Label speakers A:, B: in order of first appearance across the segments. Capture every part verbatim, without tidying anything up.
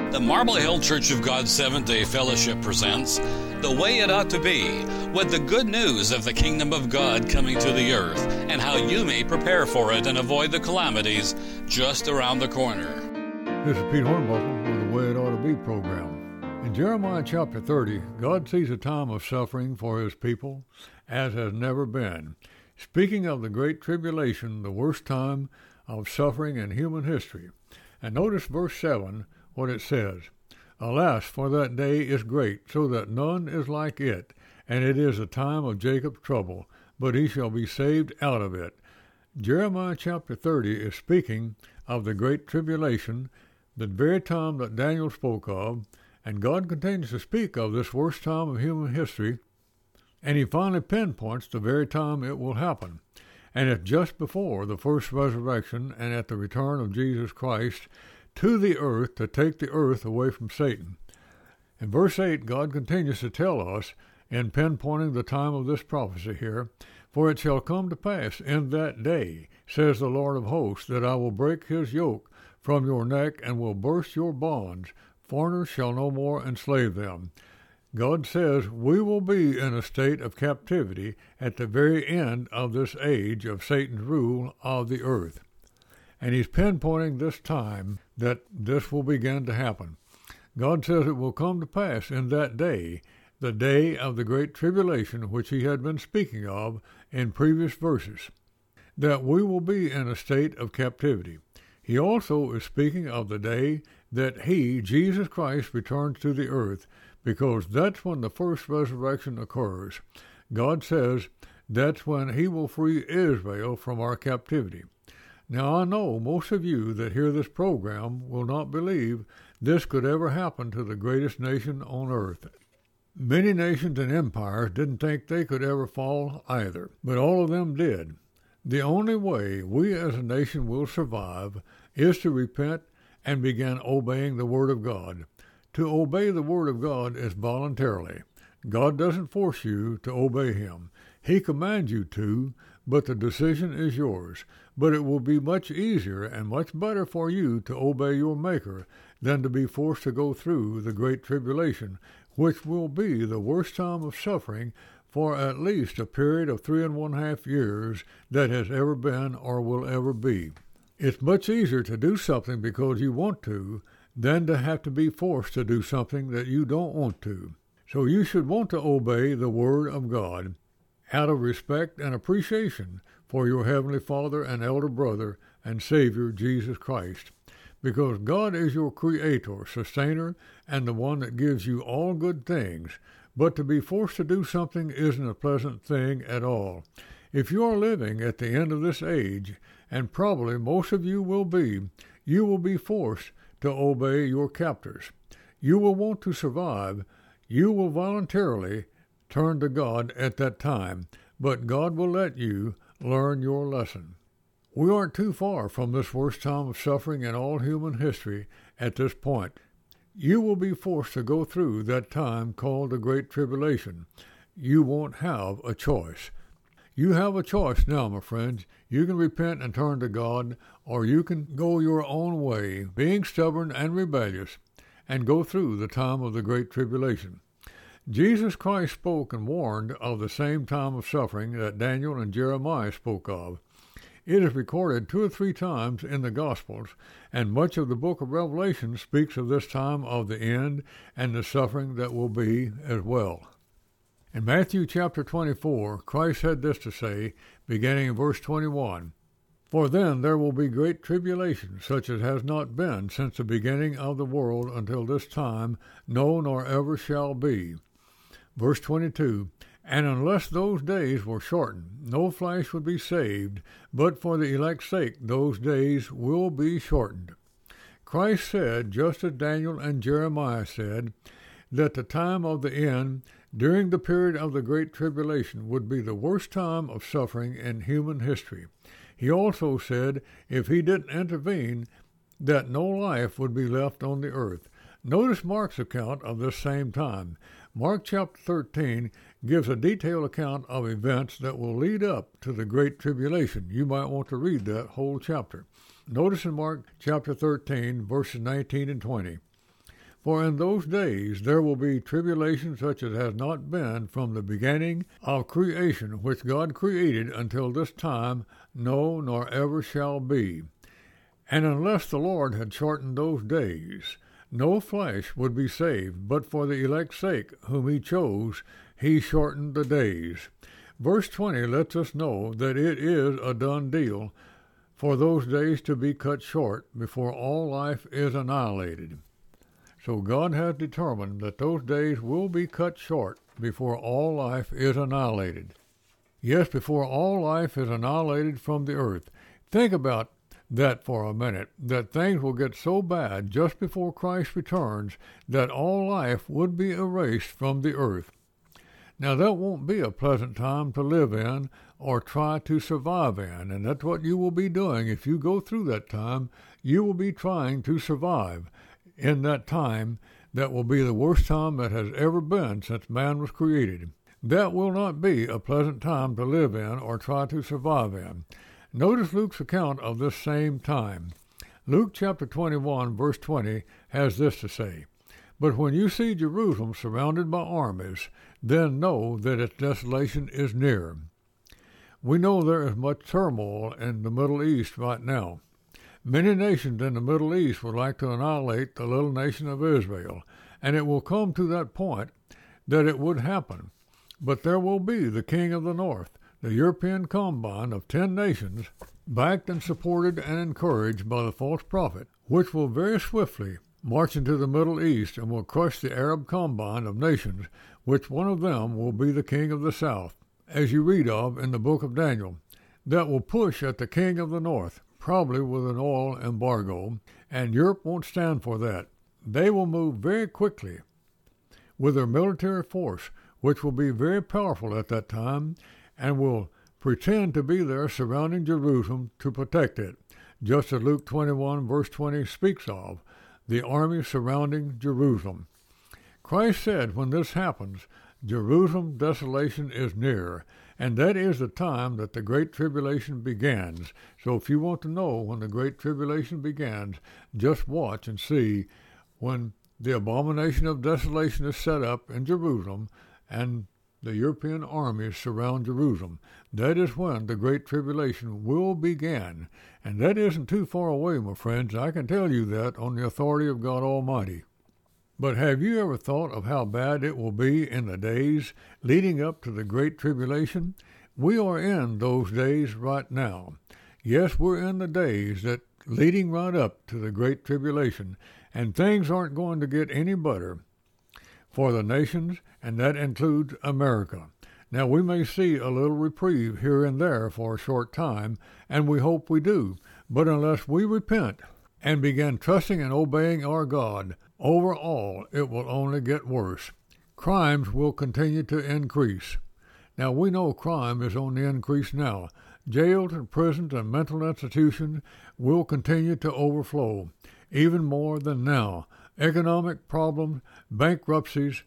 A: The Marble Hill Church of God Seventh-day Fellowship presents The Way It Ought to Be, with the good news of the kingdom of God coming to the earth and how you may prepare for it and avoid the calamities just around the corner.
B: This is Pete Hornbuckle with The Way It Ought to Be program. In Jeremiah chapter thirty, God sees a time of suffering for his people as has never been. Speaking of the Great Tribulation, the worst time of suffering in human history. And notice verse seven, what it says. Alas, for that day is great, so that none is like it, and it is a time of Jacob's trouble, but he shall be saved out of it. Jeremiah chapter thirty is speaking of the Great Tribulation, the very time that Daniel spoke of, and God continues to speak of this worst time of human history, and he finally pinpoints the very time it will happen. And it's just before the first resurrection and at the return of Jesus Christ to the earth to take the earth away from Satan. In verse eight, God continues to tell us, in pinpointing the time of this prophecy here, For it shall come to pass in that day, says the Lord of hosts, that I will break his yoke from your neck and will burst your bonds. Foreigners shall no more enslave them. God says we will be in a state of captivity at the very end of this age of Satan's rule of the earth. And he's pinpointing this time that this will begin to happen. God says it will come to pass in that day, the day of the great tribulation which he had been speaking of in previous verses, that we will be in a state of captivity. He also is speaking of the day that he, Jesus Christ, returns to the earth, because that's when the first resurrection occurs. God says that's when he will free Israel from our captivity. Now, I know most of you that hear this program will not believe this could ever happen to the greatest nation on earth. Many nations and empires didn't think they could ever fall either, but all of them did. The only way we as a nation will survive is to repent and begin obeying the Word of God. To obey the Word of God is voluntarily. God doesn't force you to obey him. He commands you to, but the decision is yours. But it will be much easier and much better for you to obey your Maker than to be forced to go through the Great Tribulation, which will be the worst time of suffering for at least a period of three and one half years that has ever been or will ever be. It's much easier to do something because you want to than to have to be forced to do something that you don't want to. So you should want to obey the Word of God out of respect and appreciation for your Heavenly Father and elder brother and Savior, Jesus Christ, because God is your Creator, Sustainer, and the one that gives you all good things. But to be forced to do something isn't a pleasant thing at all. If you are living at the end of this age, and probably most of you will be, you will be forced to obey your captors. You will want to survive. You will voluntarily turn to God at that time, but God will let you learn your lesson. We aren't too far from this worst time of suffering in all human history at this point. You will be forced to go through that time called the Great Tribulation. You won't have a choice. You have a choice now, my friends. You can repent and turn to God, or you can go your own way, being stubborn and rebellious, and go through the time of the Great Tribulation. Jesus Christ spoke and warned of the same time of suffering that Daniel and Jeremiah spoke of. It is recorded two or three times in the Gospels, and much of the book of Revelation speaks of this time of the end and the suffering that will be as well. In Matthew chapter twenty-four, Christ had this to say, beginning in verse twenty-one, For then there will be great tribulation, such as has not been since the beginning of the world until this time, no nor ever shall be. Verse twenty-two, And unless those days were shortened, no flesh would be saved, but for the elect's sake those days will be shortened. Christ said, just as Daniel and Jeremiah said, that the time of the end, during the period of the Great Tribulation, would be the worst time of suffering in human history. He also said, if he didn't intervene, that no life would be left on the earth. Notice Mark's account of this same time. Mark chapter thirteen gives a detailed account of events that will lead up to the Great Tribulation. You might want to read that whole chapter. Notice in Mark chapter thirteen, verses nineteen and twenty. For in those days there will be tribulation such as has not been from the beginning of creation which God created until this time, no, nor ever shall be. And unless the Lord had shortened those days, no flesh would be saved, but for the elect's sake, whom he chose, he shortened the days. Verse twenty lets us know that it is a done deal for those days to be cut short before all life is annihilated. So God has determined that those days will be cut short before all life is annihilated. Yes, before all life is annihilated from the earth. Think about that for a minute, that things will get so bad just before Christ returns that all life would be erased from the earth. Now that won't be a pleasant time to live in or try to survive in, and that's what you will be doing if you go through that time. You will be trying to survive in that time that will be the worst time that has ever been since man was created. That will not be a pleasant time to live in or try to survive in. Notice Luke's account of this same time. Luke chapter twenty-one, verse twenty, has this to say, "But when you see Jerusalem surrounded by armies, then know that its desolation is near." We know there is much turmoil in the Middle East right now. Many nations in the Middle East would like to annihilate the little nation of Israel, and it will come to that point that it would happen. But there will be the King of the North, the European combine of ten nations, backed and supported and encouraged by the false prophet, which will very swiftly march into the Middle East and will crush the Arab combine of nations, which one of them will be the king of the south, as you read of in the book of Daniel, that will push at the king of the north, probably with an oil embargo, and Europe won't stand for that. They will move very quickly with their military force, which will be very powerful at that time, and will pretend to be there surrounding Jerusalem to protect it, just as Luke twenty-one, verse twenty speaks of, the army surrounding Jerusalem. Christ said when this happens, Jerusalem's desolation is near, and that is the time that the Great Tribulation begins. So if you want to know when the Great Tribulation begins, just watch and see when the abomination of desolation is set up in Jerusalem and the European armies surround Jerusalem. That is when the Great Tribulation will begin. And that isn't too far away, my friends. I can tell you that on the authority of God Almighty. But have you ever thought of how bad it will be in the days leading up to the Great Tribulation? We are in those days right now. Yes, we're in the days that leading right up to the Great Tribulation, and things aren't going to get any better for the nations, and that includes America. Now, we may see a little reprieve here and there for a short time, and we hope we do, but unless we repent and begin trusting and obeying our God, overall, it will only get worse. Crimes will continue to increase. Now, we know crime is on the increase now. Jails and prisons and mental institutions will continue to overflow, even more than now. Economic problems, bankruptcies,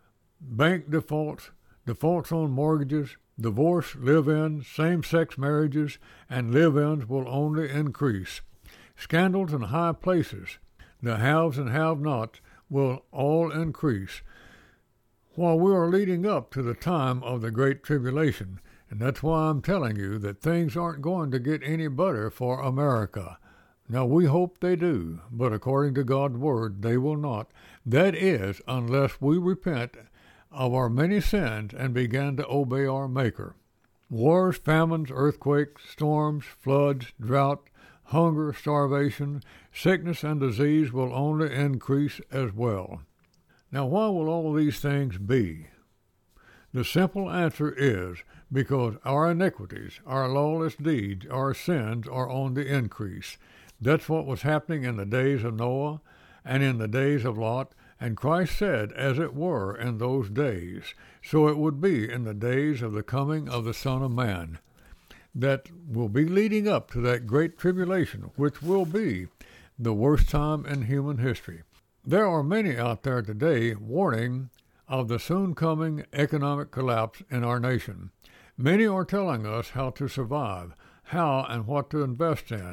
B: bank defaults, defaults on mortgages, divorce, live-in, same-sex marriages, and live-ins will only increase. Scandals in high places, the haves and have-nots, will all increase. While we are leading up to the time of the Great Tribulation, and that's why I'm telling you that things aren't going to get any better for America. Now, we hope they do, but according to God's Word, they will not. That is, unless we repent of our many sins and begin to obey our Maker. Wars, famines, earthquakes, storms, floods, drought, hunger, starvation, sickness, and disease will only increase as well. Now, why will all these things be? The simple answer is because our iniquities, our lawless deeds, our sins are on the increase. That's what was happening in the days of Noah and in the days of Lot, and Christ said, as it were in those days, so it would be in the days of the coming of the Son of Man. That will be leading up to that great tribulation, which will be the worst time in human history. There are many out there today warning of the soon coming economic collapse in our nation. Many are telling us how to survive, how and what to invest in,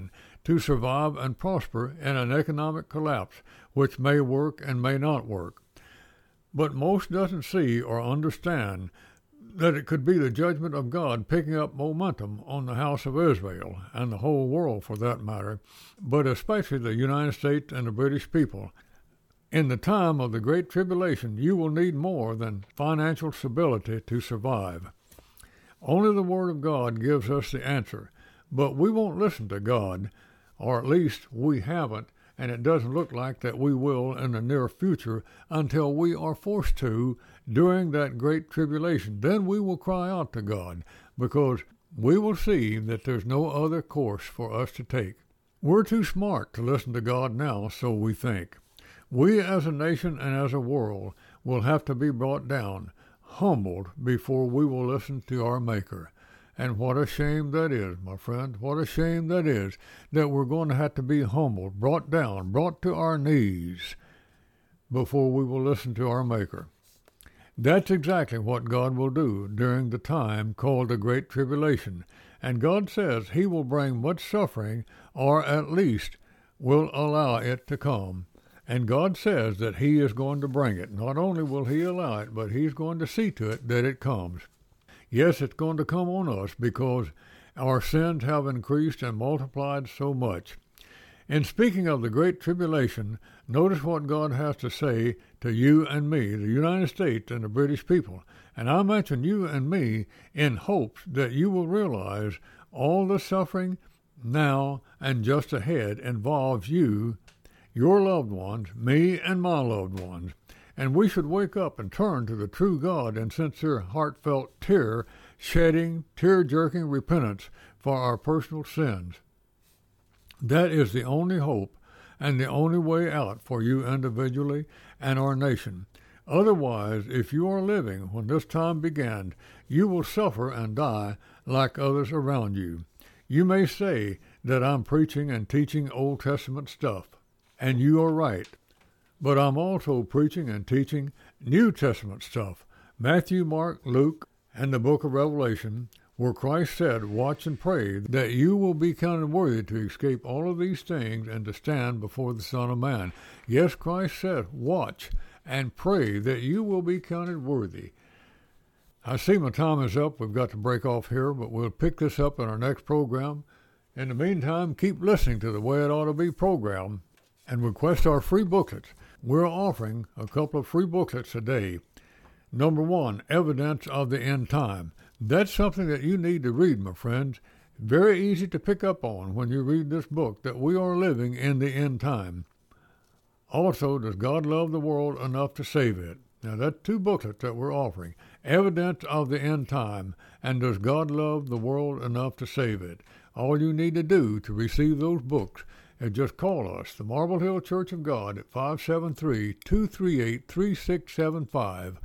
B: to survive and prosper in an economic collapse, which may work and may not work. But most doesn't see or understand that it could be the judgment of God picking up momentum on the house of Israel, and the whole world for that matter, but especially the United States and the British people. In the time of the Great Tribulation, you will need more than financial stability to survive. Only the Word of God gives us the answer, but we won't listen to God, or at least we haven't, and it doesn't look like that we will in the near future until we are forced to during that Great Tribulation. Then we will cry out to God, because we will see that there's no other course for us to take. We're too smart to listen to God now, so we think. We as a nation and as a world will have to be brought down, humbled, before we will listen to our Maker. And what a shame that is, my friend. What a shame that is, that we're going to have to be humbled, brought down, brought to our knees before we will listen to our Maker. That's exactly what God will do during the time called the Great Tribulation. And God says he will bring much suffering, or at least will allow it to come. And God says that he is going to bring it. Not only will he allow it, but he's going to see to it that it comes. Yes, it's going to come on us because our sins have increased and multiplied so much. In speaking of the Great Tribulation, notice what God has to say to you and me, the United States and the British people. And I mention you and me in hopes that you will realize all the suffering now and just ahead involves you, your loved ones, me and my loved ones. And we should wake up and turn to the true God and sincere, heartfelt, tear-shedding, tear-jerking repentance for our personal sins. That is the only hope and the only way out for you individually and our nation. Otherwise, if you are living when this time began, you will suffer and die like others around you. You may say that I'm preaching and teaching Old Testament stuff, and you are right. But I'm also preaching and teaching New Testament stuff, Matthew, Mark, Luke, and the book of Revelation, where Christ said, watch and pray that you will be counted worthy to escape all of these things and to stand before the Son of Man. Yes, Christ said, watch and pray that you will be counted worthy. I see my time is up. We've got to break off here, but we'll pick this up in our next program. In the meantime, keep listening to the Way It Ought to Be program and request our free booklets. We're offering a couple of free booklets a day. Number one, Evidence of the End Time. That's something that you need to read, my friends. Very easy to pick up on when you read this book, that we are living in the end time. Also, Does God Love the World Enough to Save It? Now, that's two booklets that we're offering. Evidence of the End Time and Does God Love the World Enough to Save It? All you need to do to receive those books is just call us, the Marble Hill Church of God, at five seven three, two three eight, three six seven five.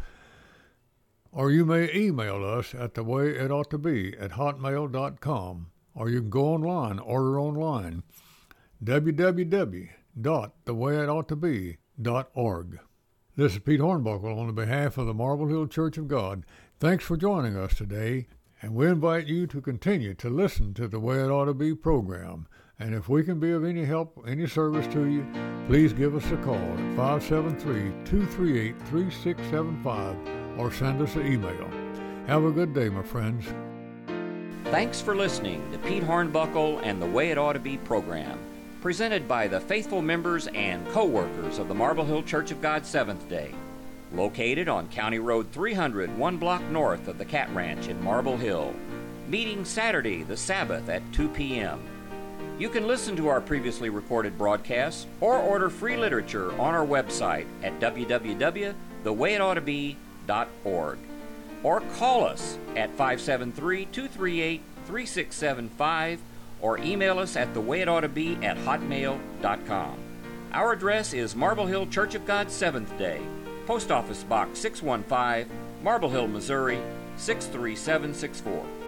B: Or you may email us at the way it ought to be at hotmail dot com. Or you can go online, order online, w w w dot the way it ought to be dot org. This is Pete Hornbuckle on behalf of the Marble Hill Church of God. Thanks for joining us today, and we invite you to continue to listen to the Way It Ought to Be program. And if we can be of any help, any service to you, please give us a call at five seven three, two three eight, three six seven five or send us an email. Have a good day, my friends.
C: Thanks for listening to Pete Hornbuckle and the Way It Ought to Be program, presented by the faithful members and co-workers of the Marble Hill Church of God Seventh Day, located on County Road three hundred, one block north of the Cat Ranch in Marble Hill, meeting Saturday the Sabbath at two p.m. You can listen to our previously recorded broadcasts or order free literature on our website at w w w dot the way it ought to be dot org, or call us at five seven three, two three eight, three six seven five, or email us at the way it ought to be at hotmail dot com. Our address is Marble Hill Church of God Seventh Day, Post Office Box six one five, Marble Hill, Missouri six three seven six four.